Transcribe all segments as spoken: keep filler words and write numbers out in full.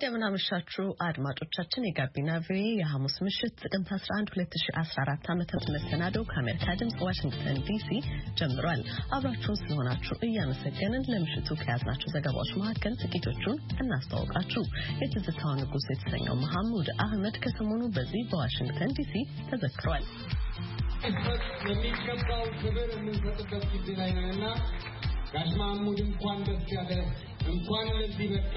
እንደምን አመሻችሁ አድማጮቻችን የጋቢና ቪኦኤ የሐሙስ ምሽት ጥቅምት አስራ አንድ ሁለት ሺህ አስራ አራት ዓመተ ምህረት መሰናዶው ከአሜሪካ ድምጽ ዋሽንግተን ዲሲ ጀምሯል። አብራችሁን ስለሆናችሁ እያመሰገንን ለምሽቱ ከያዝናቸው ዘገባዎች መካከል ጥቂቶቹን እናስተዋውቃችሁ። የትዝታው ንጉስ የተሰኘው መሐሙድ አህመድ ከሰሞኑ በዚህ በዋሽንግተን ዲሲ ተዘክሯል። የሚገባው ክብር የምንሰጥበት ጊዜ ላይ ነውና ጋሽ መሐሙድ እንኳን ደስ ያለ እንኳን ለዚህ በቃ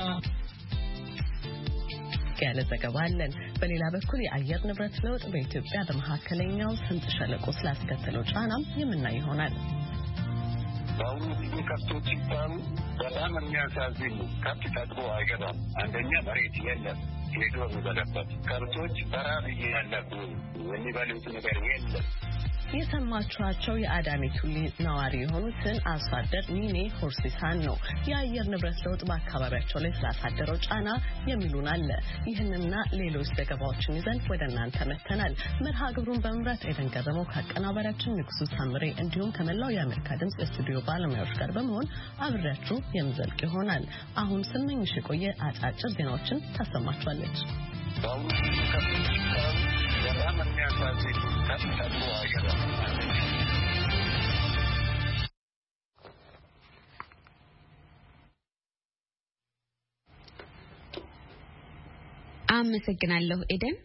ያለ ዘገባ አለን። በሌላ በኩል የአየር ንብረት ለውጥ በኢትዮጵያ በመካከለኛው ስምጥ ሸለቆ ስላስከተለው ጫናም የምናይ ይሆናል። በአሁኑ ጊዜ ከብቶች ሲባሉ በጣም የሚያሳዝን ነው። ከብት ጠግቦ አይገባም። አንደኛ መሬት የለም ሄዶ የሚበላበት ከብቶች በራብ እያለቁ የሚበሉት ነገር የለም። የሰማችኋቸው የአዳሚ ቱሊ ነዋሪ የሆኑትን አርሶ አደር ሚኔ ሆርሲሳን ነው። የአየር ንብረት ለውጥ በአካባቢያቸው ላይ ስላሳደረው ጫና የሚሉን አለ። ይህንና ሌሎች ዘገባዎችን ይዘን ወደ እናንተ መጥተናል። መርሃ ግብሩን በመምራት ኤደን ገረመው ከአቀናባሪያችን ንጉሱ ታምሬ እንዲሁም ከመላው የአሜሪካ ድምጽ የስቱዲዮ ባለሙያዎች ጋር በመሆን አብሬያችሁ የምዘልቅ ይሆናል። አሁን ስመኝሽ የቆየ አጫጭር ዜናዎችን ታሰማችኋለች። በአሁኑ ጊዜ ከብቶች ሲባሉ በጣም የሚያሳዝን ነው። ከብት ጠግቦ አይገባም። አመሰግናለሁ ኤደን።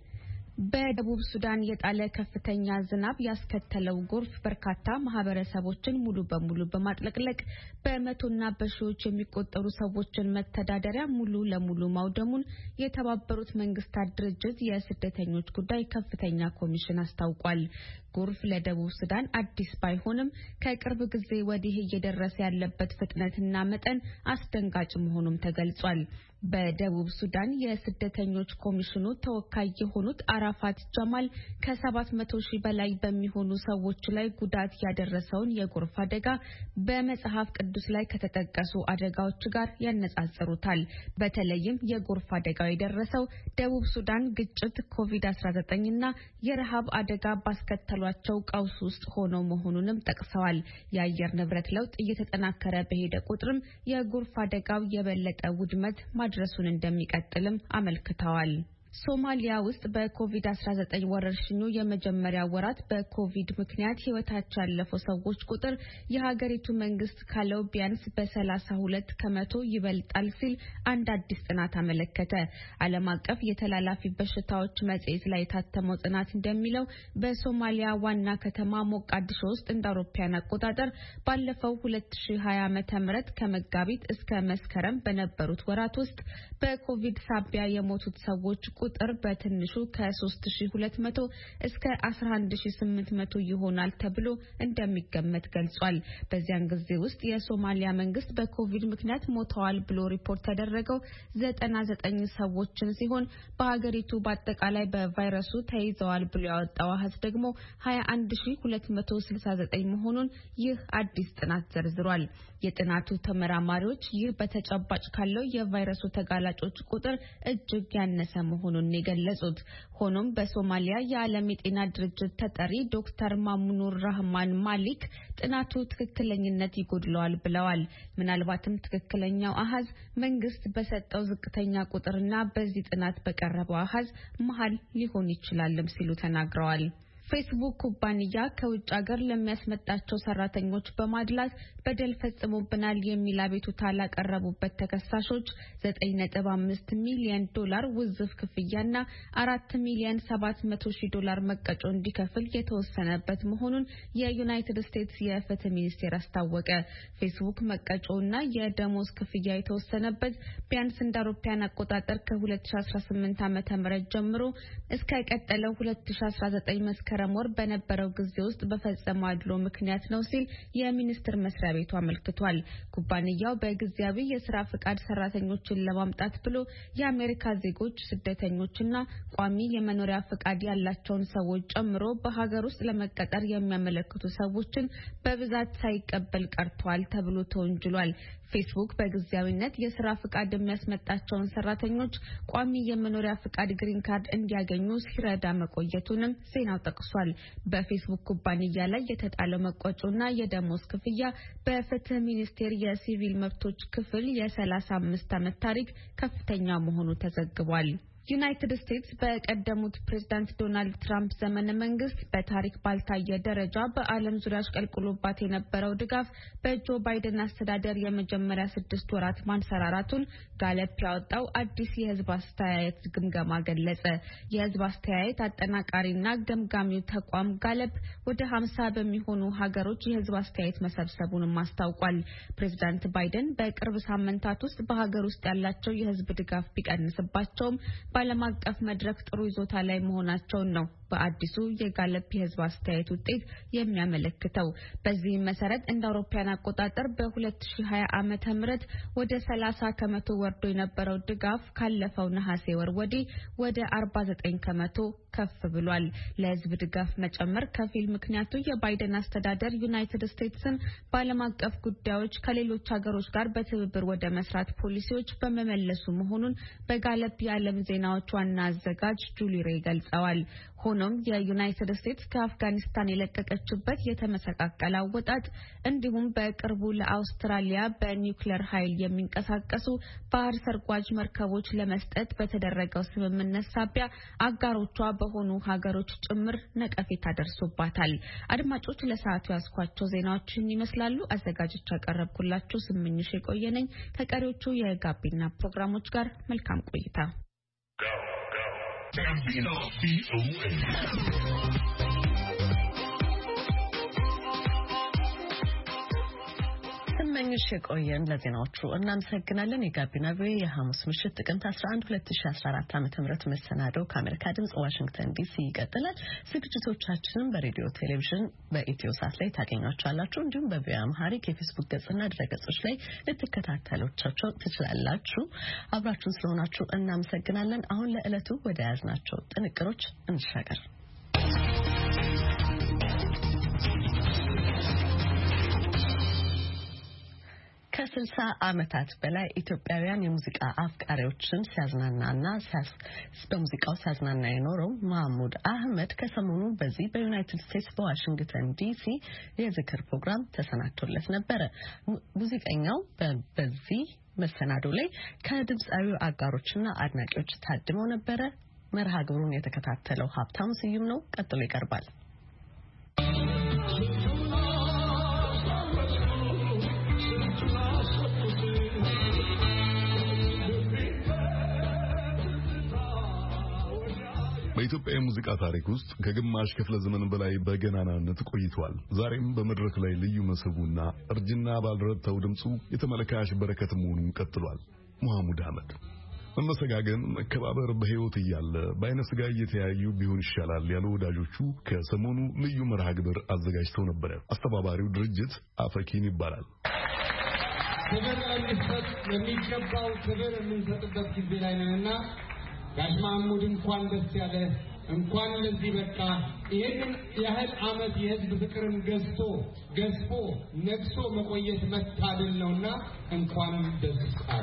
በደቡብ ሱዳን የጣለ ከፍተኛ ዝናብ ያስከተለው ጎርፍ በርካታ ማህበረሰቦችን ሙሉ በሙሉ በማጥለቅለቅ በመቶና በሺዎች የሚቆጠሩ ሰዎችን መተዳደሪያ ሙሉ ለሙሉ ማውደሙን የተባበሩት መንግስታት ድርጅት የስደተኞች ጉዳይ ከፍተኛ ኮሚሽን አስታውቋል። ጎርፍ ለደቡብ ሱዳን አዲስ ባይሆንም ከቅርብ ጊዜ ወዲህ እየደረሰ ያለበት ፍጥነትና መጠን አስደንጋጭ መሆኑም ተገልጿል። በደቡብ ሱዳን የስደተኞች ኮሚሽኑ ተወካይ የሆኑት አራፋት ጀማል ከሰባት መቶ ሺህ በላይ በሚሆኑ ሰዎች ላይ ጉዳት ያደረሰውን የጎርፍ አደጋ በመጽሐፍ ቅዱስ ላይ ከተጠቀሱ አደጋዎች ጋር ያነጻጽሩታል። በተለይም የጎርፍ አደጋው የደረሰው ደቡብ ሱዳን ግጭት፣ ኮቪድ አስራ ዘጠኝ እና የረሃብ አደጋ ባስከተሏቸው ቀውስ ውስጥ ሆኖ መሆኑንም ጠቅሰዋል። የአየር ንብረት ለውጥ እየተጠናከረ በሄደ ቁጥርም የጎርፍ አደጋው የበለጠ ውድመት ማድረሱን እንደሚቀጥልም አመልክተዋል። ሶማሊያ ውስጥ በኮቪድ አስራ ዘጠኝ ወረርሽኙ የመጀመሪያ ወራት በኮቪድ ምክንያት ህይወታቸው ያለፈው ሰዎች ቁጥር የሀገሪቱ መንግስት ካለው ቢያንስ በሰላሳ ሁለት ከመቶ ይበልጣል ሲል አንድ አዲስ ጥናት አመለከተ። ዓለም አቀፍ የተላላፊ በሽታዎች መጽሔት ላይ የታተመው ጥናት እንደሚለው በሶማሊያ ዋና ከተማ ሞቃዲሾ ውስጥ እንደ አውሮፓውያን አቆጣጠር ባለፈው ሁለት ሺህ ሀያ ዓመተ ምህረት ከመጋቢት እስከ መስከረም በነበሩት ወራት ውስጥ በኮቪድ ሳቢያ የሞቱት ሰዎች ቁጥር በትንሹ ከ3ሶስት ሺህ ሁለት መቶ እስከ አስራ አንድ ሺህ ስምንት መቶ ይሆናል ተብሎ እንደሚገመት ገልጿል። በዚያን ጊዜ ውስጥ የሶማሊያ መንግስት በኮቪድ ምክንያት ሞተዋል ብሎ ሪፖርት ያደረገው ዘጠና ዘጠኝ ሰዎችን ሲሆን በሀገሪቱ በአጠቃላይ በቫይረሱ ተይዘዋል ብሎ ያወጣው አሃዝ ደግሞ ሀያ አንድ ሺህ ሁለት መቶ ስልሳ ዘጠኝ መሆኑን ይህ አዲስ ጥናት ዘርዝሯል። የጥናቱ ተመራማሪዎች ይህ በተጨባጭ ካለው የቫይረሱ ተጋላጮች ቁጥር እጅግ ያነሰ መሆኑን የገለጹት። ሆኖም በሶማሊያ የዓለም የጤና ድርጅት ተጠሪ ዶክተር ማሙኑር ራህማን ማሊክ ጥናቱ ትክክለኝነት ይጎድለዋል ብለዋል። ምናልባትም ትክክለኛው አሃዝ መንግስት በሰጠው ዝቅተኛ ቁጥርና በዚህ ጥናት በቀረበው አሃዝ መሃል ሊሆን ይችላልም ሲሉ ተናግረዋል። ፌስቡክ ኩባንያ ከውጭ ሀገር ለሚያስመጣቸው ሰራተኞች በማድላት በደል ፈጽሞብናል የሚል አቤቱታ ላቀረቡበት ተከሳሾች ዘጠኝ ነጥብ አምስት ሚሊዮን ዶላር ውዝፍ ክፍያና አራት ሚሊዮን ሰባት መቶ ሺህ ዶላር መቀጮ እንዲከፍል የተወሰነበት መሆኑን የዩናይትድ ስቴትስ የፍትህ ሚኒስቴር አስታወቀ። ፌስቡክ መቀጮና የደሞዝ ክፍያ የተወሰነበት ቢያንስ እንደ አውሮፓውያን አቆጣጠር ከሁለት ሺህ አስራ ስምንት ዓመተ ምህረት ጀምሮ እስከ ቀጠለው ሁለት ሺህ አስራ ዘጠኝ መስከረም ወር በነበረው ጊዜ ውስጥ በፈጸመው አድሎ ምክንያት ነው ሲል የሚኒስቴር መስሪያ ቤቱ አመልክቷል። ኩባንያው በጊዜያዊ የስራ ፍቃድ ሰራተኞችን ለማምጣት ብሎ የአሜሪካ ዜጎች፣ ስደተኞችና ቋሚ የመኖሪያ ፍቃድ ያላቸውን ሰዎች ጨምሮ በሀገር ውስጥ ለመቀጠር የሚያመለክቱ ሰዎችን በብዛት ሳይቀበል ቀርቷል ተብሎ ተወንጅሏል። ፌስቡክ በጊዜያዊነት የስራ ፍቃድ የሚያስመጣቸውን ሰራተኞች ቋሚ የመኖሪያ ፍቃድ ግሪን ካርድ እንዲያገኙ ሲረዳ መቆየቱንም ዜናው ጠቅሷል። በፌስቡክ ኩባንያ ላይ የተጣለው መቆጮና የደሞዝ ክፍያ በፍትህ ሚኒስቴር የሲቪል መብቶች ክፍል የሰላሳ አምስት ዓመት ታሪክ ከፍተኛ መሆኑ ተዘግቧል። ዩናይትድ ስቴትስ በቀደሙት ፕሬዝዳንት ዶናልድ ትራምፕ ዘመነ መንግስት በታሪክ ባልታየ ደረጃ በዓለም ዙሪያ አሽቀልቅሎባት የነበረው ድጋፍ በጆ ባይደን አስተዳደር የመጀመሪያ ስድስት ወራት ማንሰራራቱን ጋለፕ ያወጣው አዲስ የህዝብ አስተያየት ግምገማ ገለጸ። የህዝብ አስተያየት አጠናቃሪና ገምጋሚው ተቋም ጋለፕ ወደ ሀምሳ በሚሆኑ ሀገሮች የህዝብ አስተያየት መሰብሰቡንም አስታውቋል። ፕሬዝዳንት ባይደን በቅርብ ሳምንታት ውስጥ በሀገር ውስጥ ያላቸው የህዝብ ድጋፍ ቢቀንስባቸውም በዓለም አቀፍ መድረክ ጥሩ ይዞታ ላይ መሆናቸውን ነው በአዲሱ የጋለፕ የህዝብ አስተያየት ውጤት የሚያመለክተው። በዚህም መሰረት እንደ አውሮፓውያን አቆጣጠር በሁለት ሺህ ሀያ ዓመተ ምህረት ወደ ሰላሳ ከመቶ ወርዶ የነበረው ድጋፍ ካለፈው ነሐሴ ወር ወዲህ ወደ አርባ ዘጠኝ ከመቶ ከፍ ብሏል። ለህዝብ ድጋፍ መጨመር ከፊል ምክንያቱ የባይደን አስተዳደር ዩናይትድ ስቴትስን በዓለም አቀፍ ጉዳዮች ከሌሎች ሀገሮች ጋር በትብብር ወደ መስራት ፖሊሲዎች በመመለሱ መሆኑን በጋለፕ የዓለም ዜናዎች ዋና አዘጋጅ ጁሊ ሬይ ገልጸዋል። ሆኖም የዩናይትድ ስቴትስ ከአፍጋኒስታን የለቀቀችበት የተመሰቃቀለ አወጣጥ እንዲሁም በቅርቡ ለአውስትራሊያ በኒውክሌር ኃይል የሚንቀሳቀሱ ባህር ሰርጓጅ መርከቦች ለመስጠት በተደረገው ስምምነት ሳቢያ አጋሮቿ በሆኑ ሀገሮች ጭምር ነቀፌታ ደርሶባታል። አድማጮች ለሰዓቱ ያስኳቸው ዜናዎችን ይመስላሉ። አዘጋጆች ያቀረብኩላችሁ ስምኝሽ የቆየነኝ ከቀሪዎቹ የጋቢና ፕሮግራሞች ጋር መልካም ቆይታ። ስመኝሽ የቆየን ለዜናዎቹ እናመሰግናለን። የጋቢና ቪኦኤ የሐሙስ ምሽት ጥቅምት አስራ አንድ ሁለት ሺህ አስራ አራት ዓመተ ምህረት መሰናዶው ከአሜሪካ ድምጽ ዋሽንግተን ዲሲ ይቀጥላል። ዝግጅቶቻችንን በሬዲዮ ቴሌቪዥን በኢትዮ ሳት ላይ ታገኟቸዋላችሁ። እንዲሁም በቪኦኤ አምሃሪክ የፌስቡክ ገጽና ድረገጾች ላይ ልትከታተሏቸው ትችላላችሁ። አብራችሁን ስለሆናችሁ እናመሰግናለን። አሁን ለዕለቱ ወደ ያዝናቸው ጥንቅሮች እንሻገር። ከስልሳ ዓመታት በላይ ኢትዮጵያውያን የሙዚቃ አፍቃሪዎችን ሲያዝናናና በሙዚቃው ሲያዝናና የኖረው መሐሙድ አህመድ ከሰሞኑ በዚህ በዩናይትድ ስቴትስ በዋሽንግተን ዲሲ የዝክር ፕሮግራም ተሰናድቶለት ነበረ። ሙዚቀኛው በዚህ መሰናዶ ላይ ከድምፃዊው አጋሮችና አድናቂዎች ታድመው ነበረ። መርሃ ግብሩን የተከታተለው ሀብታሙ ስዩም ነው። ቀጥሎ ይቀርባል። በኢትዮጵያ የሙዚቃ ታሪክ ውስጥ ከግማሽ ክፍለ ዘመን በላይ በገናናነት ቆይቷል። ዛሬም በመድረክ ላይ ልዩ መስህቡና እርጅና ባልረታው ድምጹ የተመልካች በረከት መሆኑን ቀጥሏል። መሐሙድ አህመድ መመሰጋገን፣ መከባበር በህይወት እያለ በአይነ ስጋ እየተያዩ ቢሆን ይሻላል ያሉ ወዳጆቹ ከሰሞኑ ልዩ መርሃ ግብር አዘጋጅተው ነበር። አስተባባሪው ድርጅት አፈኪን ይባላል። ክብር ለሚሰጥ የሚገባው ክብር የምንሰጥበት ጊዜ ላይ ነንና ጋሽ መሐሙድ እንኳን ደስ ያለ፣ እንኳን ለዚህ በቃ። ይሄን ያህል ዓመት የህዝብ ፍቅርን ገዝቶ ገዝፎ ነግሶ መቆየት መታደል ነውና እንኳን ደስ አለ።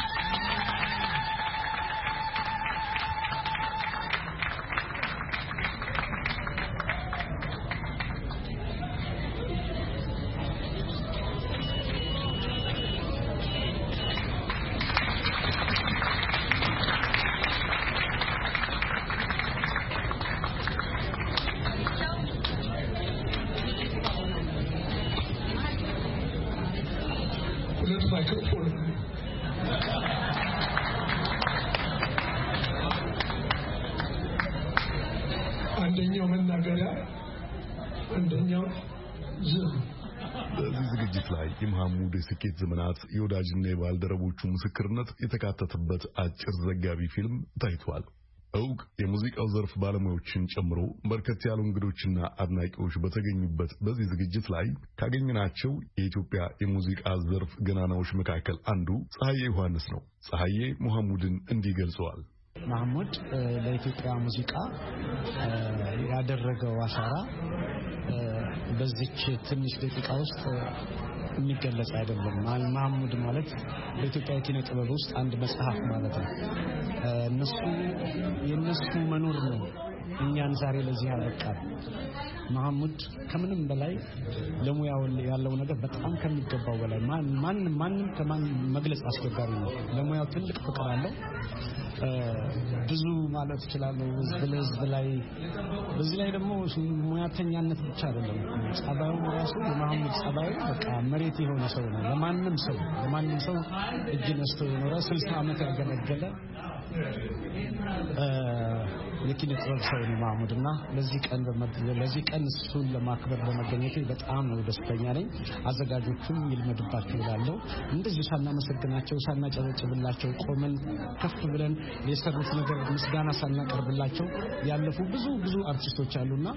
አንደኛው መናገሪያ አንደኛው ዝም። በዚህ ዝግጅት ላይ የመሐሙድ የስኬት ዘመናት የወዳጅና የባልደረቦቹ ምስክርነት የተካተተበት አጭር ዘጋቢ ፊልም ታይቷል። እውቅ የሙዚቃው ዘርፍ ባለሙያዎችን ጨምሮ በርከት ያሉ እንግዶችና አድናቂዎች በተገኙበት በዚህ ዝግጅት ላይ ካገኘናቸው የኢትዮጵያ የሙዚቃ ዘርፍ ገናናዎች መካከል አንዱ ፀሐዬ ዮሐንስ ነው። ፀሐዬ መሐሙድን እንዲህ ገልጸዋል። ማህሙድ ለኢትዮጵያ ሙዚቃ ያደረገው አሻራ በዚች ትንሽ ደቂቃ ውስጥ የሚገለጽ አይደለም። ማህሙድ ማለት በኢትዮጵያ ኪነ ጥበብ ውስጥ አንድ መጽሐፍ ማለት ነው። እነሱ የነሱ መኖር ነው እኛን ዛሬ ለዚህ ያበቃል። ማህሙድ ከምንም በላይ ለሙያው ያለው ነገር በጣም ከሚገባው በላይ ማን ማን ማንም ከማን መግለጽ አስቸጋሪ ነው። ለሙያው ትልቅ ፍቅር አለው። ብዙ ማለት ይችላል ህዝብ ለህዝብ ላይ በዚህ ላይ ደግሞ ሙያተኛነት ብቻ አይደለም። ጸባዩ ራሱ የማህሙድ ጸባዩ በቃ መሬት የሆነ ሰው ነው። ለማንም ሰው ለማንም ሰው እጅ ነስቶ የኖረ ስልሳ ዓመት ያገለገለ የኪነ ጥበብ ሰው ነው ማህሙድና ለዚህ ቀን ለዚህ ቀን እሱን ለማክበር በመገኘቴ በጣም ነው ደስተኛ ነኝ። አዘጋጆቹም ይልመድባቸው ይላለው እንደዚህ ሳናመሰግናቸው ሳናጨበጭብላቸው ቆመን ከፍ ብለን የሰሩት ነገር ምስጋና ሳናቀርብላቸው ያለፉ ብዙ ብዙ አርቲስቶች አሉና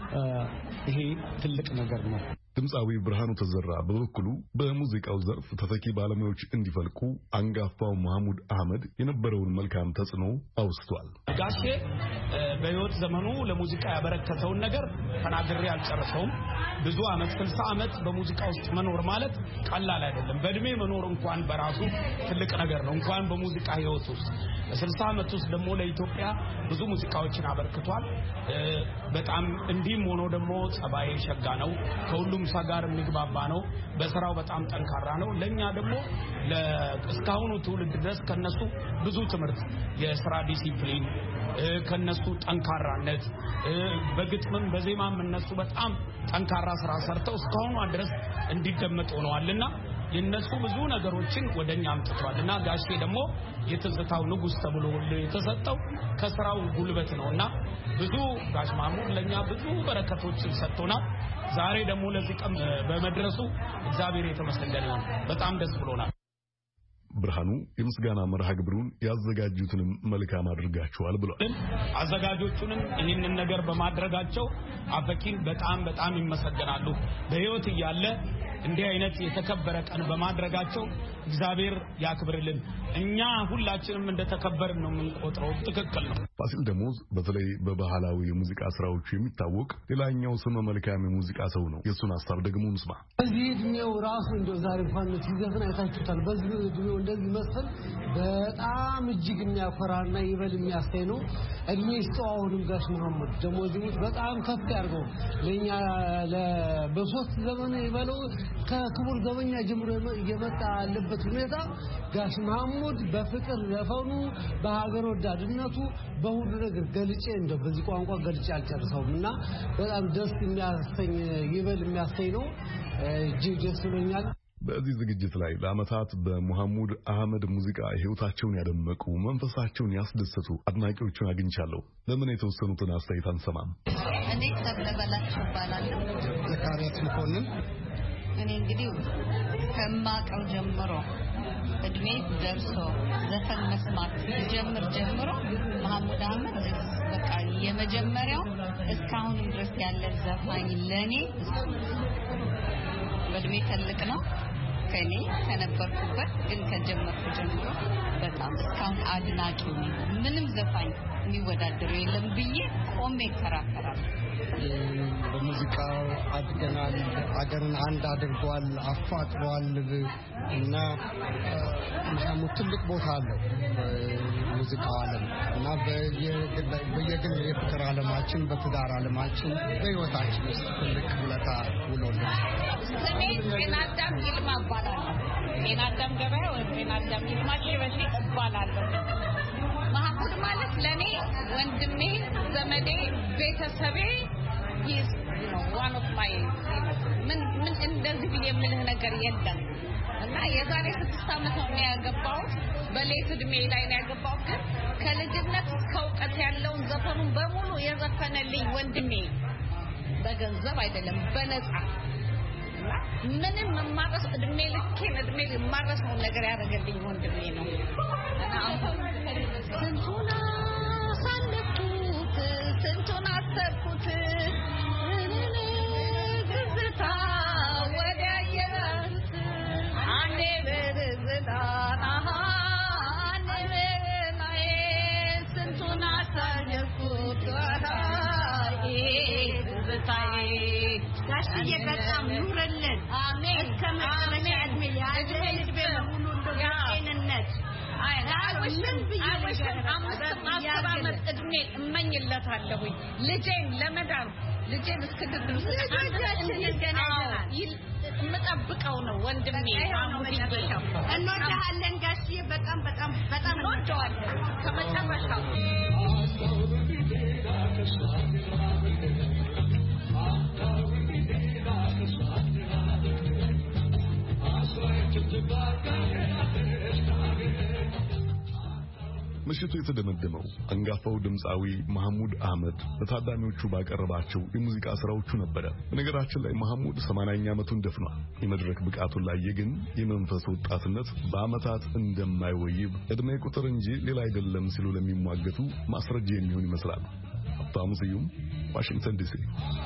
ይሄ ትልቅ ነገር ነው። ድምጻዊ ብርሃኑ ተዘራ በበኩሉ በሙዚቃው ዘርፍ ተተኪ ባለሙያዎች እንዲፈልቁ አንጋፋው ማህሙድ አህመድ የነበረውን መልካም ተጽዕኖ አውስቷል። ጋሼ በህይወት ዘመኑ ለሙዚቃ ያበረከተውን ነገር ተናግሬ አልጨርሰውም። ብዙ አመት ስልሳ አመት በሙዚቃ ውስጥ መኖር ማለት ቀላል አይደለም። በእድሜ መኖር እንኳን በራሱ ትልቅ ነገር ነው፣ እንኳን በሙዚቃ ህይወት ውስጥ በስልሳ አመት ውስጥ ደግሞ ለኢትዮጵያ ብዙ ሙዚቃዎችን አበርክቷል። በጣም እንዲም ሆኖ ደግሞ ጸባይ ሸጋ ነው፣ ከሁሉም ሰው ጋር የሚግባባ ነው፣ በስራው በጣም ጠንካራ ነው። ለኛ ደግሞ ለስካሁኑ ትውልድ ድረስ ከነሱ ብዙ ትምህርት የስራ ዲሲፕሊን ከነሱ ጠንካራነት በግጥምም በዜማም እነሱ በጣም ጠንካራ ስራ ሰርተው እስካሁኑ ድረስ እንዲደመጥ ሆነዋልና የነሱ ብዙ ነገሮችን ወደኛ አምጥቷልና ጋሼ ደግሞ የትዝታው ንጉስ ተብሎ የተሰጠው ከስራው ጉልበት ነውና ብዙ ጋሽ ማህሙድ ለኛ ብዙ በረከቶችን ሰጥቶናል። ዛሬ ደግሞ ለዚህ ቀን በመድረሱ እግዚአብሔር የተመሰገነ ይሁን። በጣም ደስ ብሎናል። ብርሃኑ የምስጋና መርሃ ግብሩን ያዘጋጁትንም መልካም አድርጋቸዋል ብሏል። አዘጋጆቹንም ይህንን ነገር በማድረጋቸው አፈኪን በጣም በጣም ይመሰገናሉ። በህይወት እያለ እንዲህ አይነት የተከበረ ቀን በማድረጋቸው እግዚአብሔር ያክብርልን። እኛ ሁላችንም እንደተከበርን ነው የምንቆጥረው። ትክክል ነው። ፋሲል ደሞዝ በተለይ በባህላዊ የሙዚቃ ስራዎቹ የሚታወቅ ሌላኛው ስመ መልካም የሙዚቃ ሰው ነው። የሱን ሐሳብ ደግሞ እንስማ። በዚህ እድሜው ራሱ እንደው ዛሬ እንኳን ሲዘፍን አይታችሁታል። በዚህ እድሜው እንደዚህ መስፈን በጣም እጅግ የሚያኮራና ይበል የሚያሳይ ነው። እድሜ ይስጠው። አሁንም ጋሽ ማህሙድ ደሞዝ በጣም ከፍ ያርገው። ለኛ በሶስት ዘመን ይበለው ከክቡር ዘበኛ ጀምሮ እየመጣ ያለበት ሁኔታ ጋሽ ማህሙድ በፍቅር ዘፈኑ በሀገር ወዳድነቱ በሁሉ ነገር ገልጬ እንደው በዚህ ቋንቋ ገልጬ አልጨርሰውምና በጣም ደስ የሚያሰኝ ይበል የሚያሰኝ ነው። እጅግ ደስ ብሎኛል። በዚህ ዝግጅት ላይ ለዓመታት በማህሙድ አህመድ ሙዚቃ ህይወታቸውን ያደመቁ መንፈሳቸውን ያስደሰቱ አድናቂዎችን አግኝቻለሁ። ለምን የተወሰኑትን አስተያየት አንሰማም? እኔ ተብለበላችሁ ባላለሁ ዘካሪያስ መኮንን እኔ እንግዲህ ከማቀው ጀምሮ እድሜ ደርሶ ዘፈን መስማት ጀምር ጀምሮ ማህሙድ አህመድ በቃ የመጀመሪያው እስካሁን ድረስ ያለ ዘፋኝ ለኔ በእድሜ ትልቅ ነው ከኔ ከነበርኩበት ግን ከጀመርኩ ጀምሮ በጣም እስካሁን አድናቂው ነኝ። ምንም ዘፋኝ የሚወዳደረው የለም ብዬ ቆሜ እከራከራለሁ። በሙዚቃው አድገናል፣ አገርን አንድ አድርጓል፣ አፋቅሯል እና ማህሙድ ትልቅ ቦታ አለው በሙዚቃው ዓለም እና በየግል የፍቅር ዓለማችን በትዳር ዓለማችን በህይወታችን ውስጥ ትልቅ ውለታ ውሎልን። ስሜ ጤናዳም ይልማ እባላለሁ። ጤናዳም ገበያ ወይ ጤናዳም ይልማ ሽበሺ እባላለሁ። ማህሙድ ማለት ለኔ ወንድሜ፣ ዘመዴ፣ ቤተሰቤ is you know one of my ምን ምን እንደዚህ ብዬ የምልህ ነገር የለም እና የዛሬ ስድስት ዓመት ነው ያገባሁት። በሌት እድሜ ላይ ነው ያገባሁት። ግን ከልጅነት እስከ እውቀት ያለውን ዘፈኑን በሙሉ የዘፈነልኝ ወንድሜ በገንዘብ አይደለም በነፃ ምንም ማማረስ እድሜ ልኬን እድሜ ማማረስው ነገር ያደረገልኝ ወንድሜ ነው እና አሁን ስንቱና ሳንደኩት ስንቱና አሰርኩት ግዝታ ወዲያየት አንዴ በዝታ በጣም ኑርልን አሜን እስከመጨረሻ እድሜ ያድርግልን እድሜ ሙሉ እንደገነነት አይወሽም አይወሽም አምስት አመት እድሜ እመኝለታለሁ ልጄን ለመዳር ልጄን እስክድረስ የምጠብቀው ነው ወንድሜ እንወዳለን ጋሽዬ በጣም በጣም በጣም እንወዳለን ከመጨረሻው ምሽቱ የተደመደመው አንጋፋው ድምፃዊ መሐሙድ አህመድ ለታዳሚዎቹ ባቀረባቸው የሙዚቃ ስራዎቹ ነበረ። በነገራችን ላይ መሐሙድ ሰማንያኛ ዓመቱን ደፍኗል። የመድረክ ብቃቱን ላይ ግን የመንፈስ ወጣትነት በአመታት እንደማይወይብ እድሜ ቁጥር እንጂ ሌላ አይደለም ሲሉ ለሚሟገቱ ማስረጃ የሚሆን ይመስላል። ሀብታሙ ስዩም ዋሽንግተን ዲሲ።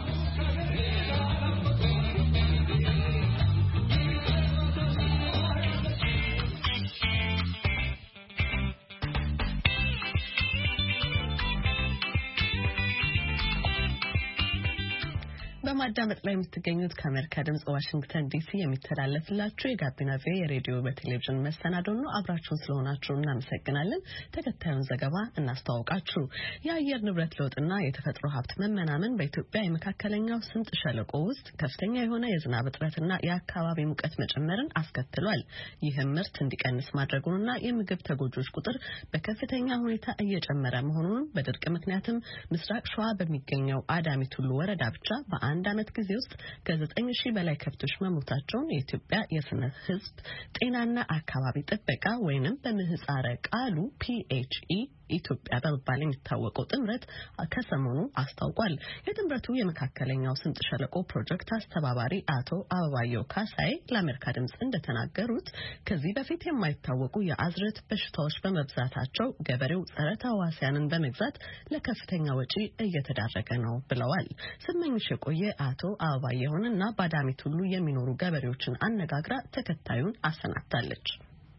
በማዳመጥ ላይ የምትገኙት ከአሜሪካ ድምጽ ዋሽንግተን ዲሲ የሚተላለፍላችሁ የጋቢና ቪኦኤ የሬዲዮ በቴሌቪዥን መሰናዶ ነው። አብራችሁን ስለሆናችሁ እናመሰግናለን። ተከታዩን ዘገባ እናስተዋውቃችሁ። የአየር ንብረት ለውጥና የተፈጥሮ ሀብት መመናመን በኢትዮጵያ የመካከለኛው ስምጥ ሸለቆ ውስጥ ከፍተኛ የሆነ የዝናብ እጥረትና የአካባቢ ሙቀት መጨመርን አስከትሏል። ይህም ምርት እንዲቀንስ ማድረጉንና የምግብ ተጎጆች ቁጥር በከፍተኛ ሁኔታ እየጨመረ መሆኑን በድርቅ ምክንያትም ምስራቅ ሸዋ በሚገኘው አዳሚ ቱሉ ወረዳ ብቻ በአንድ አንድ አመት ጊዜ ውስጥ ከዘጠኝ ሺህ በላይ ከብቶች መሞታቸውን የኢትዮጵያ የስነ ህዝብ ጤናና አካባቢ ጥበቃ ወይንም በምህጻረ ቃሉ ፒ ኤች ኢ ኢትዮጵያ በመባል የሚታወቀው ጥምረት ከሰሞኑ አስታውቋል። የጥምረቱ የመካከለኛው ስምጥ ሸለቆ ፕሮጀክት አስተባባሪ አቶ አበባየው ካሳይ ለአሜሪካ ድምጽ እንደተናገሩት ከዚህ በፊት የማይታወቁ የአዝርዕት በሽታዎች በመብዛታቸው ገበሬው ጸረ ተህዋሲያንን በመግዛት ለከፍተኛ ወጪ እየተዳረገ ነው ብለዋል። ስመኝሽ የቆየ አቶ አበባየውንና በአዳሚ ቱሉ የሚኖሩ ገበሬዎችን አነጋግራ ተከታዩን አሰናድታለች።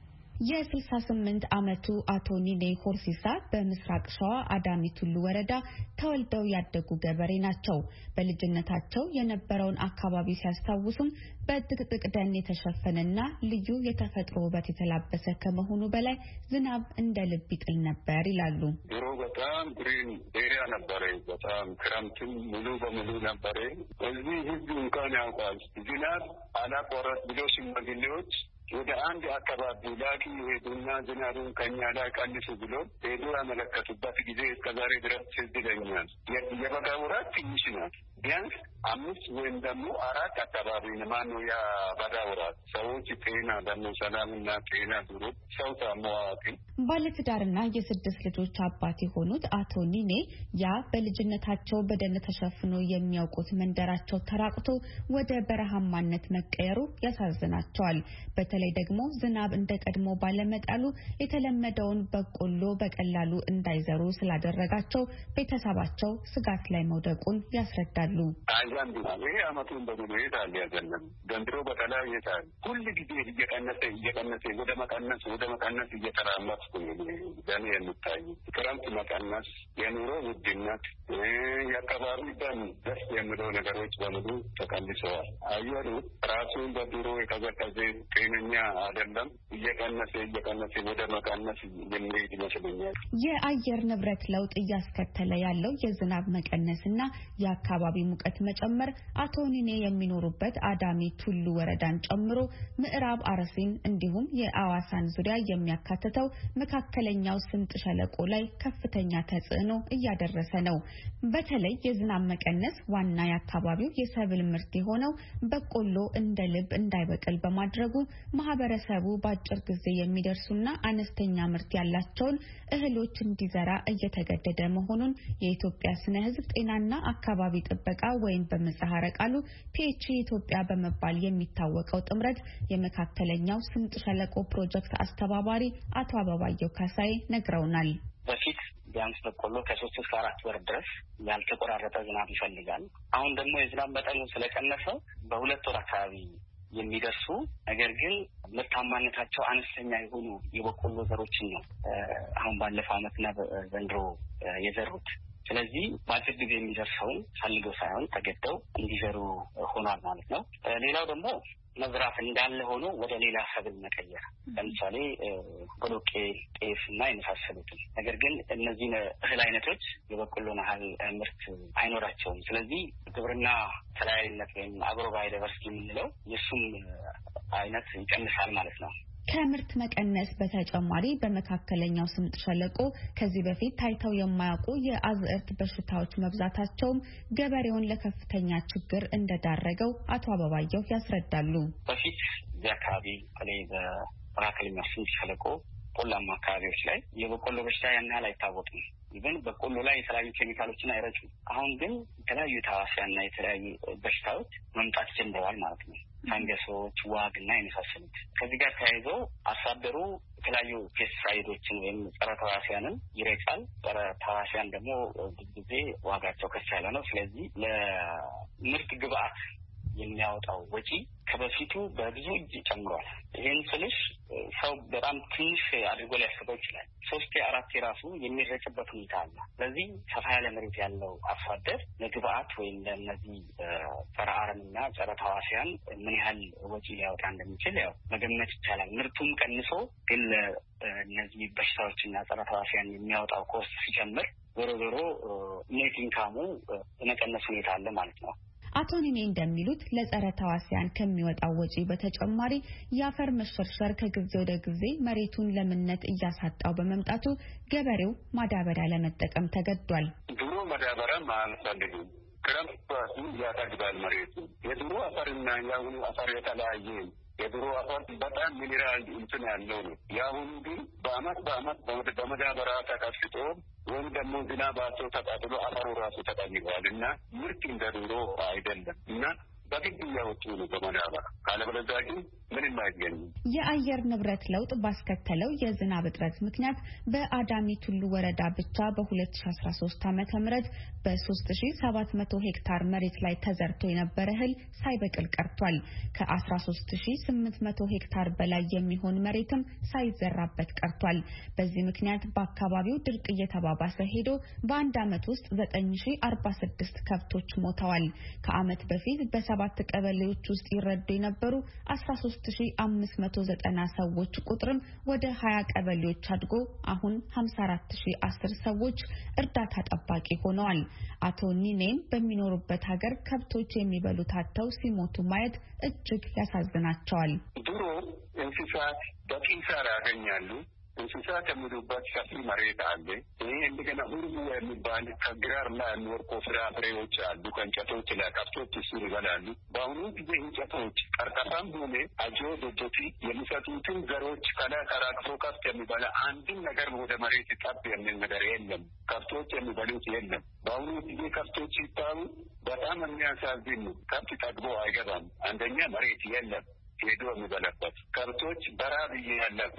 የስልሳ ስምንት ዓመቱ አቶ ኒኔ ሆርሲሳ በምስራቅ ሸዋ አዳሚ ቱሉ ወረዳ ተወልደው ያደጉ ገበሬ ናቸው። በልጅነታቸው የነበረውን አካባቢ ሲያስታውሱም በጥቅጥቅ ደን የተሸፈነና ልዩ የተፈጥሮ ውበት የተላበሰ ከመሆኑ በላይ ዝናብ እንደ ልብ ይጥል ነበር ይላሉ። ድሮ በጣም ግሪን ኤሪያ ነበረ። በጣም ክረምትም ሙሉ በሙሉ ነበረ። እዚህ ህዝብ እንኳን ያውቃል ዝናብ አላቋረጥ ብሎ ሽማግሌዎች ወደ አንድ አካባቢ ላኪ ሄዱና ዝናቡን ከኛ ላይ ቀንሱ ብሎ ሄዱ ያመለከቱበት ጊዜ እስከዛሬ ድረስ ትዝ ይለኛል። የበጋ ወራት ትንሽ ናት። ቢያንስ አምስት ወይም ደግሞ አራት አካባቢ ማነው ያ በጋ ወራት ሰዎች ጤና ደግሞ ሰላምና ጤና ድሮ ሰው ታሟዋቂ ባለትዳርና የስድስት ልጆች አባት የሆኑት አቶ ኒኔ ያ በልጅነታቸው በደን ተሸፍኖ የሚያውቁት መንደራቸው ተራቅቶ ወደ በረሃማነት መቀየሩ ያሳዝናቸዋል። በተለይ ደግሞ ዝናብ እንደ ቀድሞ ባለመጣሉ የተለመደውን በቆሎ በቀላሉ እንዳይዘሩ ስላደረጋቸው ቤተሰባቸው ስጋት ላይ መውደቁን ያስረዳሉ። አይዛን ቢሆን ይሄ አመቱን በሙሉ የታለ ያዘለም ዘንድሮ በተለይ የታለ ሁሉ ጊዜ እየቀነሰ እየቀነሰ ወደ መቀነስ ወደ መቀነስ እየተራመደ ደን የምታይ ክረምት መቀነስ የኑሮ ውድነት የአካባቢ ደን ደስ የሚለው ነገሮች በሙሉ ተቀንሰዋል። አየሩ ራሱን በድሮ የቀዘቀዘ ጤነኛ አይደለም። እየቀነሰ እየቀነሰ ወደ መቀነስ የሚሄድ ይመስለኛል። የአየር ንብረት ለውጥ እያስከተለ ያለው የዝናብ መቀነስና የአካባቢ ሙቀት መጨመር አቶ ኒኔ የሚኖሩበት አዳሚ ቱሉ ወረዳን ጨምሮ ምዕራብ አርሲን እንዲሁም የአዋሳን ዙሪያ የሚያካትተው መካከለኛው ስምጥ ሸለቆ ላይ ከፍተኛ ተጽዕኖ እያደረሰ ነው። በተለይ የዝናብ መቀነስ ዋና የአካባቢው የሰብል ምርት የሆነው በቆሎ እንደ ልብ እንዳይበቅል በማድረጉ ማህበረሰቡ በአጭር ጊዜ የሚደርሱና አነስተኛ ምርት ያላቸውን እህሎች እንዲዘራ እየተገደደ መሆኑን የኢትዮጵያ ስነ ህዝብ ጤናና አካባቢ ጥበቃ ወይም በምህጻረ ቃሉ ፒ ኤች ኢ ኢትዮጵያ በመባል የሚታወቀው ጥምረት የመካከለኛው ስምጥ ሸለቆ ፕሮጀክት አስተባባሪ አቶ አበባየው ካሳይ ነግረውናል። በፊት ቢያንስ በቆሎ ከሶስት እስከ አራት ወር ድረስ ያልተቆራረጠ ዝናብ ይፈልጋል። አሁን ደግሞ የዝናብ መጠኑ ስለቀነሰ በሁለት ወር አካባቢ የሚደርሱ ነገር ግን ምርታማነታቸው አነስተኛ የሆኑ የበቆሎ ዘሮችን ነው አሁን ባለፈው ዓመትና ዘንድሮ የዘሩት። ስለዚህ በአጭር ጊዜ የሚደርሰውን ፈልገው ሳይሆን ተገደው እንዲዘሩ ሆኗል ማለት ነው። ሌላው ደግሞ መዝራት እንዳለ ሆኖ ወደ ሌላ ሰብል መቀየር ለምሳሌ ቦሎቄ፣ ጤፍ እና የመሳሰሉትን። ነገር ግን እነዚህ እህል አይነቶች የበቆሎን ያህል ምርት አይኖራቸውም። ስለዚህ ግብርና ተለያይነት ወይም አግሮ ባዮዳይቨርሲቲ የምንለው የሱም አይነት ይቀንሳል ማለት ነው። ከምርት መቀነስ በተጨማሪ በመካከለኛው ስምጥ ሸለቆ ከዚህ በፊት ታይተው የማያውቁ የአዝዕርት በሽታዎች መብዛታቸውም ገበሬውን ለከፍተኛ ችግር እንደዳረገው አቶ አበባየሁ ያስረዳሉ። በፊት እዚህ አካባቢ በተለይ በመካከለኛው ስምጥ ሸለቆ ቆላማ አካባቢዎች ላይ የበቆሎ በሽታ ያን ያህል አይታወቅም። ግን በቆሎ ላይ የተለያዩ ኬሚካሎችን አይረጩም። አሁን ግን የተለያዩ ተዋሲያና የተለያዩ በሽታዎች መምጣት ጀምረዋል ማለት ነው። ፈንገሶች፣ ዋግና የመሳሰሉት። ከዚህ ጋር ተያይዞ አርሶ አደሩ የተለያዩ ፔስቲሳይዶችን ወይም ጸረ ተዋሲያንን ይረጫል። ጸረ ተዋሲያን ደግሞ ብዙ ጊዜ ዋጋቸው ከፍ ያለ ነው። ስለዚህ ለምርት ግብአት የሚያወጣው ወጪ ከበፊቱ በብዙ እጅ ጨምሯል። ይህን ስልሽ ሰው በጣም ትንሽ አድርጎ ሊያስበው ይችላል። ሶስቴ አራቴ ራሱ የሚረጭበት ሁኔታ አለ። ስለዚህ ሰፋ ያለ መሬት ያለው አርሶ አደር ለግብአት ወይም ለእነዚህ ጸረ አረምና ጸረ ተዋሲያን ምን ያህል ወጪ ሊያወጣ እንደሚችል ያው መገመት ይቻላል። ምርቱም ቀንሶ ግን እነዚህ በሽታዎችና ጸረ ተዋሲያን የሚያወጣው ኮስት ሲጨምር ዞሮ ዞሮ ኔት ኢንካሙ የመቀነስ ሁኔታ አለ ማለት ነው። አቶ ኒኔ እንደሚሉት ለጸረ ተዋሲያን ከሚወጣው ወጪ በተጨማሪ የአፈር መሸርሸር ከጊዜ ወደ ጊዜ መሬቱን ለምነት እያሳጣው በመምጣቱ ገበሬው ማዳበሪያ ለመጠቀም ተገዷል። ድሮ ማዳበሪያ ማንፈልግም ክረምት ያሳድጋል መሬቱ። የድሮ አፈርና የአሁኑ አፈር የተለያየ። የድሮ አፈር በጣም ሚኒራል እንትን ያለው ነው። የአሁኑ ግን በአመት በአመት በማዳበሪያ ተቀስጦ ወይም ደግሞ ዝናባቸው ተቃጥሎ አፈሩ ራሱ ተቀይሯል እና ምርት እንደ ድሮ አይደለም እና በግድ እያወጡ ነው በማዳበሪያ። ካለበለዚያ ግን ምንም አይገኝም። የአየር ንብረት ለውጥ ባስከተለው የዝናብ እጥረት ምክንያት በአዳሚ ቱሉ ወረዳ ብቻ በሁለት ሺ አስራ ሶስት ዓመተ ምህረት በሶስት ሺ ሰባት መቶ ሄክታር መሬት ላይ ተዘርቶ የነበረ እህል ሳይበቅል ቀርቷል። ከአስራ ሶስት ሺ ስምንት መቶ ሄክታር በላይ የሚሆን መሬትም ሳይዘራበት ቀርቷል። በዚህ ምክንያት በአካባቢው ድርቅ እየተባባሰ ሄዶ በአንድ ዓመት ውስጥ ዘጠኝ ሺ አርባ ስድስት ከብቶች ሞተዋል። ከዓመት በፊት በሰባት ቀበሌዎች ውስጥ ይረዱ የነበሩ አስራ ሶስት ሺ አምስት መቶ ዘጠና ሰዎች ቁጥርም ወደ ሀያ ቀበሌዎች አድጎ አሁን ሀምሳ አራት ሺ አስር ሰዎች እርዳታ ጠባቂ ሆነዋል። አቶ ኒኔም በሚኖሩበት ሀገር ከብቶች የሚበሉት አጥተው ሲሞቱ ማየት እጅግ ያሳዝናቸዋል። ድሮ እንስሳት በቂ ሳር ያገኛሉ። እንስሳት የሚሉበት ሰፊ መሬት አለ። ይህ እንደገና ሁርቡ የሚባል ከግራር ላይ የሚወርቁ ፍራፍሬዎች አሉ። ከእንጨቶች ላይ ከብቶች እሱን ይበላሉ። በአሁኑ ጊዜ እንጨቶች ቀርቀፋም ሆነ አጆ ዶዶቲ የሚሰጡትን ዘሮች ከላይ ተራቅፎ ከብት የሚበላ አንድም ነገር ወደ መሬት ጠብ የሚል ነገር የለም። ከብቶች የሚበሉት የለም። በአሁኑ ጊዜ ከብቶች ሲታዩ በጣም የሚያሳዝን ነው። ከብት ጠግቦ አይገባም። አንደኛ መሬት የለም ሄዶ የሚበላበት ከብቶች በራብ እያለቁ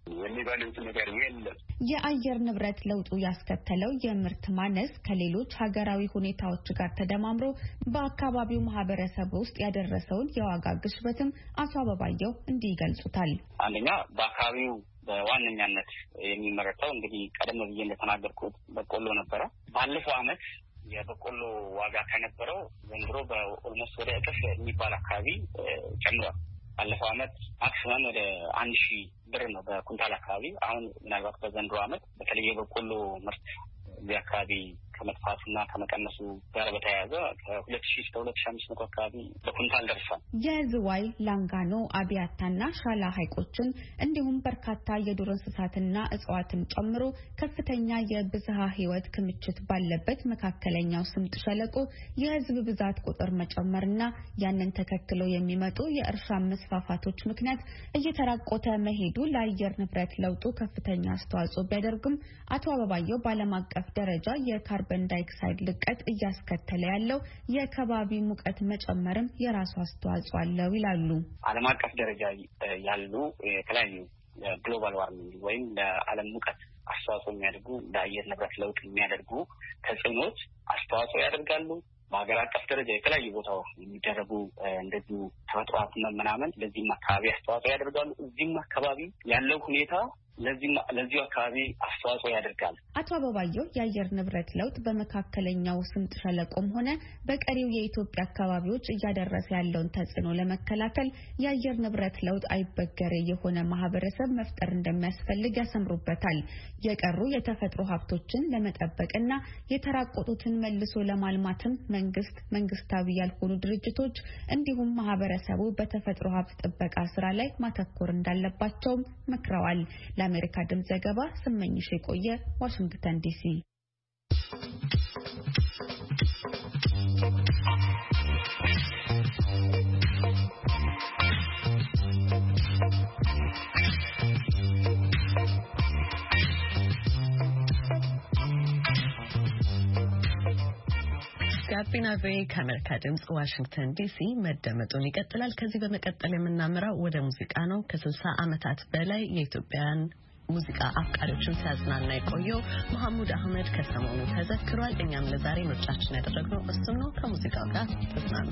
የሚበሉት ነገር የለም። የአየር ንብረት ለውጡ ያስከተለው የምርት ማነስ ከሌሎች ሀገራዊ ሁኔታዎች ጋር ተደማምሮ በአካባቢው ማህበረሰብ ውስጥ ያደረሰውን የዋጋ ግሽበትም አቶ አበባየሁ እንዲህ ይገልጹታል። አንደኛ በአካባቢው በዋነኛነት የሚመረተው እንግዲህ ቀደም ብዬ እንደተናገርኩት በቆሎ ነበረ። ባለፈው ዓመት የበቆሎ ዋጋ ከነበረው ዘንድሮ በኦልሞስት ወደ እጥፍ የሚባል አካባቢ ጨምሯል። ባለፈው ዓመት ማክሲመም ወደ አንድ ሺህ ብር ነው በኩንታል አካባቢ። አሁን ምናልባት በዘንድሮ ዓመት በተለይ የበቆሎ ምርት እዚህ አካባቢ ከመጥፋቱና ከመቀነሱ ጋር በተያያዘ ከሁለት ሺህ እስከ ሁለት ሺህ አምስት መቶ አካባቢ በኩንታል ደርሷል። የዝዋይ፣ ላንጋኖ፣ አብያታና ሻላ ሐይቆችን እንዲሁም በርካታ የዱር እንስሳትና እጽዋትን ጨምሮ ከፍተኛ የብዝሃ ሕይወት ክምችት ባለበት መካከለኛው ስምጥ ሸለቆ የሕዝብ ብዛት ቁጥር መጨመርና ያንን ተከትለው የሚመጡ የእርሻ መስፋፋቶች ምክንያት እየተራቆተ መሄዱ ለአየር ንብረት ለውጡ ከፍተኛ አስተዋጽኦ ቢያደርግም አቶ አበባየሁ በዓለም አቀፍ ደረጃ የካርበን ዳይኦክሳይድ ልቀት እያስከተለ ያለው የከባቢ ሙቀት መጨመርም የራሱ አስተዋጽኦ አለው ይላሉ። ዓለም አቀፍ ደረጃ ያሉ የተለያዩ ግሎባል ዋርሚንግ ወይም ለዓለም ሙቀት አስተዋጽኦ የሚያደርጉ ለአየር ንብረት ለውጥ የሚያደርጉ ተጽዕኖዎች አስተዋጽኦ ያደርጋሉ። በሀገር አቀፍ ደረጃ የተለያዩ ቦታዎች የሚደረጉ እንደዚሁ ተፈጥሯዊ መመናመን ለዚህም አካባቢ አስተዋጽኦ ያደርጋሉ። እዚህም አካባቢ ያለው ሁኔታ ለዚህ ለዚህ አካባቢ አስተዋጽኦ ያደርጋል። አቶ አበባየሁ የአየር ንብረት ለውጥ በመካከለኛው ስምጥ ሸለቆም ሆነ በቀሪው የኢትዮጵያ አካባቢዎች እያደረሰ ያለውን ተጽዕኖ ለመከላከል የአየር ንብረት ለውጥ አይበገሬ የሆነ ማህበረሰብ መፍጠር እንደሚያስፈልግ ያሰምሩበታል። የቀሩ የተፈጥሮ ሀብቶችን ለመጠበቅና የተራቆቱትን መልሶ ለማልማትም መንግስት፣ መንግስታዊ ያልሆኑ ድርጅቶች እንዲሁም ማህበረሰቡ በተፈጥሮ ሀብት ጥበቃ ስራ ላይ ማተኮር እንዳለባቸውም መክረዋል። ለአሜሪካ ድምጽ ዘገባ ስመኝሽ የቆየ ዋሽንግተን ዲሲ። ጋቢና ቪኦኤ ከአሜሪካ ድምጽ ዋሽንግተን ዲሲ መደመጡን ይቀጥላል። ከዚህ በመቀጠል የምናመራው ወደ ሙዚቃ ነው። ከስልሳ ዓመታት በላይ የኢትዮጵያን ሙዚቃ አፍቃሪዎችን ሲያዝናና የቆየው መሐሙድ አህመድ ከሰሞኑ ተዘክሯል። እኛም ለዛሬ ምርጫችን ያደረግነው እሱም ነው። ከሙዚቃው ጋር ተዝናኑ።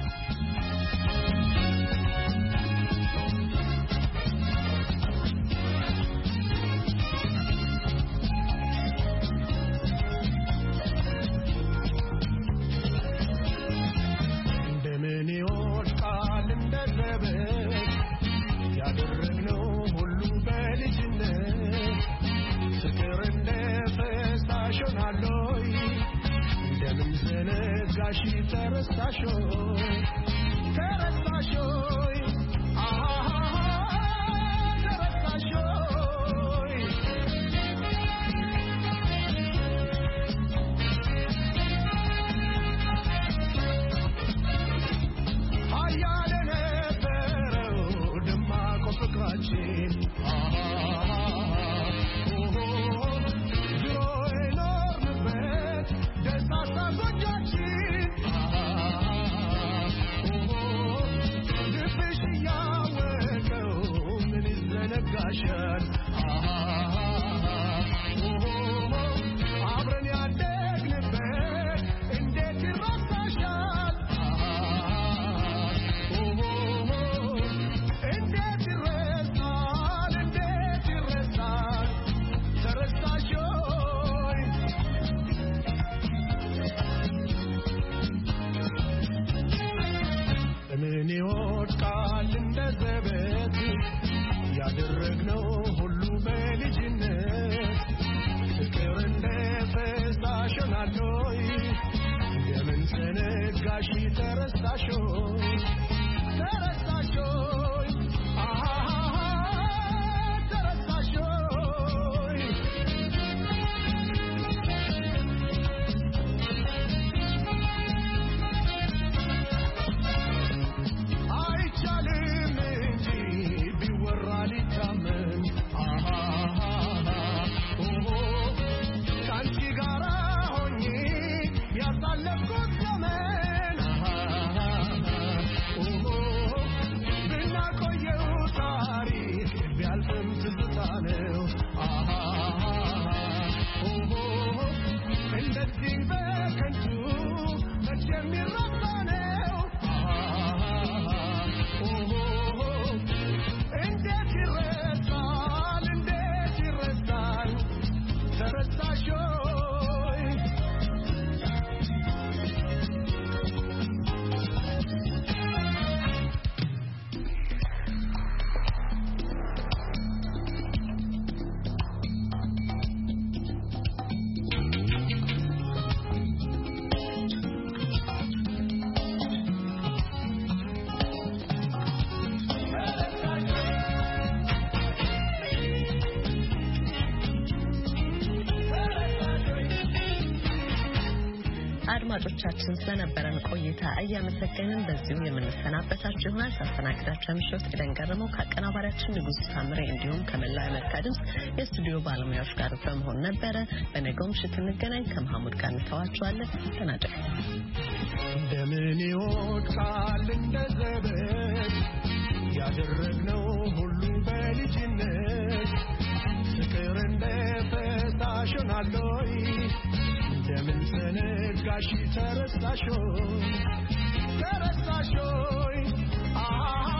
አድማጮቻችን ስለነበረን ቆይታ እያመሰገንን በዚሁ የምንሰናበታችሁ ይሆናል። ሳስተናግዳችሁ ምሽት ኤደን ገረመው ከአቀናባሪያችን ንጉስ ታምሬ እንዲሁም ከመላው የአሜሪካ ድምጽ የስቱዲዮ ባለሙያዎች ጋር በመሆን ነበረ። በነገው ምሽት እንገናኝ። ከመሐሙድ ጋር እንተዋችኋለን። ተናደቅ እንደምን ይወድቃል እንደ ዘበት ያደረግነው ሁሉ በልጅነት ፍቅር እንደ ፈሳሽ ሆናለይ እንደምን ሰነጋሽ ተረሳሾይ ተረሳሾይ